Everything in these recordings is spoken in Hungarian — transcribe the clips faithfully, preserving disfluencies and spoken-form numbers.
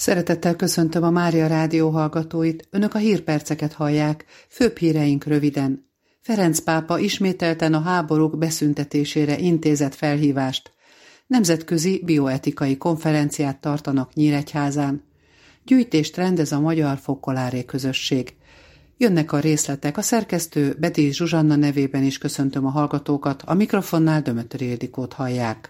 Szeretettel köszöntöm a Mária Rádió hallgatóit, önök a hírperceket hallják, főbb híreink röviden. Ferenc pápa ismételten a háborúk beszüntetésére intézett felhívást. Nemzetközi bioetikai konferenciát tartanak Nyíregyházán. Gyűjtést rendez a Magyar Fokoláré közösség. Jönnek a részletek, a szerkesztő Bedély Zsuzsanna nevében is köszöntöm a hallgatókat, a mikrofonnál Dömötöri Ildikót hallják.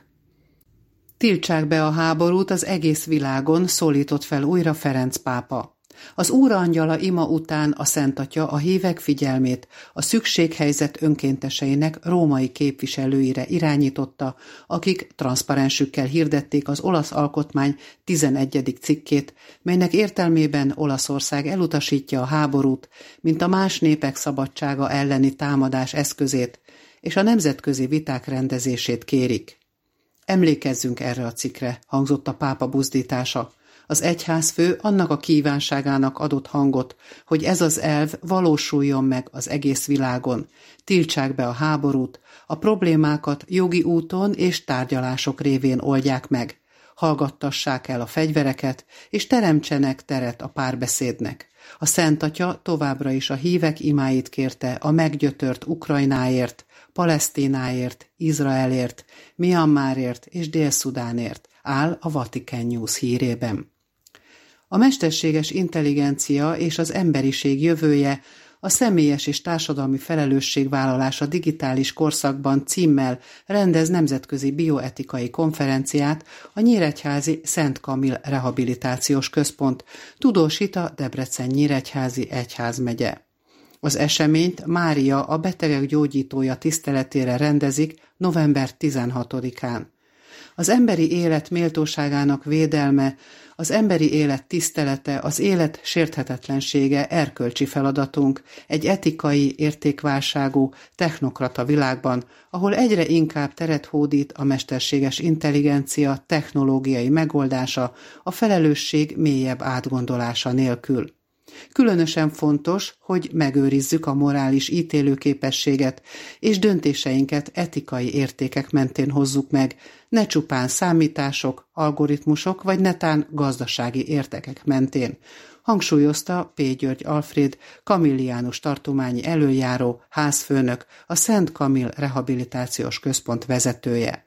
Tiltsák be a háborút az egész világon, szólított fel újra Ferenc pápa. Az Úrangyala ima után a Szent Atya a hívek figyelmét a szükséghelyzet önkénteseinek római képviselőire irányította, akik transzparensükkel hirdették az olasz alkotmány tizenegyedik cikkét, melynek értelmében Olaszország elutasítja a háborút, mint a más népek szabadsága elleni támadás eszközét, és a nemzetközi viták rendezését kérik. Emlékezzünk erre a cikkre, hangzott a pápa buzdítása. Az egyházfő annak a kívánságának adott hangot, hogy ez az elv valósuljon meg az egész világon. Tiltsák be a háborút, a problémákat jogi úton és tárgyalások révén oldják meg. Hallgattassák el a fegyvereket, és teremtsenek teret a párbeszédnek. A Szent Atya továbbra is a hívek imáit kérte a meggyötört Ukrajnáért, Palesztináért, Izraelért, Myanmarért és Dél-Szudánért, áll a Vatican News hírében. A mesterséges intelligencia és az emberiség jövője, a személyes és társadalmi felelősségvállalás a digitális korszakban címmel rendez nemzetközi bioetikai konferenciát a nyíregyházi Szent Kamil Rehabilitációs Központ, tudósít a Debrecen-Nyíregyházi egyházmegye. Az eseményt Mária, a betegek gyógyítója tiszteletére rendezik november tizenhatodikán. Az emberi élet méltóságának védelme, az emberi élet tisztelete, az élet sérthetetlensége erkölcsi feladatunk egy etikai, értékválságú, technokrata világban, ahol egyre inkább teret hódít a mesterséges intelligencia technológiai megoldása a felelősség mélyebb átgondolása nélkül. Különösen fontos, hogy megőrizzük a morális ítélőképességet, és döntéseinket etikai értékek mentén hozzuk meg, ne csupán számítások, algoritmusok vagy netán gazdasági értékek mentén, hangsúlyozta P. György Alfréd, kamilliánus tartományi előjáró, házfőnök, a Szent Kamil Rehabilitációs Központ vezetője.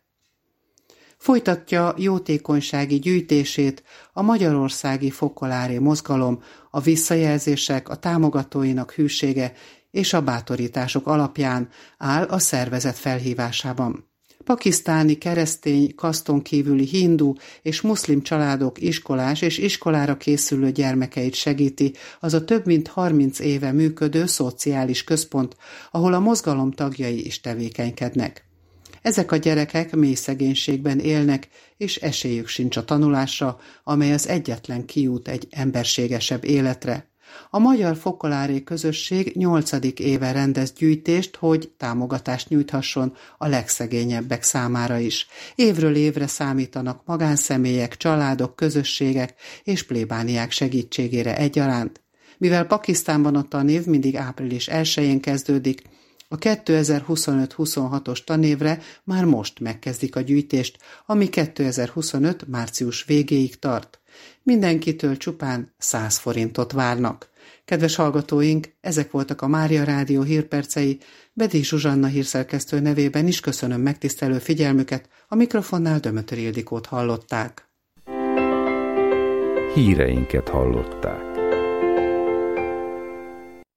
Folytatja jótékonysági gyűjtését a magyarországi fokoláré mozgalom, a visszajelzések, a támogatóinak hűsége és a bátorítások alapján, áll a szervezet felhívásában. Pakisztáni keresztény, kaszton kívüli hindu és muszlim családok iskolás és iskolára készülő gyermekeit segíti az a több mint harminc éve működő szociális központ, ahol a mozgalom tagjai is tevékenykednek. Ezek a gyerekek mély szegénységben élnek, és esélyük sincs a tanulásra, amely az egyetlen kiút egy emberségesebb életre. A Magyar Fokoláré közösség nyolcadik éve rendez gyűjtést, hogy támogatást nyújthasson a legszegényebbek számára is. Évről évre számítanak magánszemélyek, családok, közösségek és plébániák segítségére egyaránt. Mivel Pakisztánban a tanév mindig április elsején kezdődik, a kétezer-huszonöt-huszonhatos tanévre már most megkezdik a gyűjtést, ami kétezer-huszonöt március végéig tart. Mindenkitől csupán száz forintot várnak. Kedves hallgatóink, ezek voltak a Mária Rádió hírpercei. Bedély Zsuzsanna hírszerkesztő nevében is köszönöm megtisztelő figyelmüket, a mikrofonnál Dömötöri Ildikót hallották. Híreinket hallották.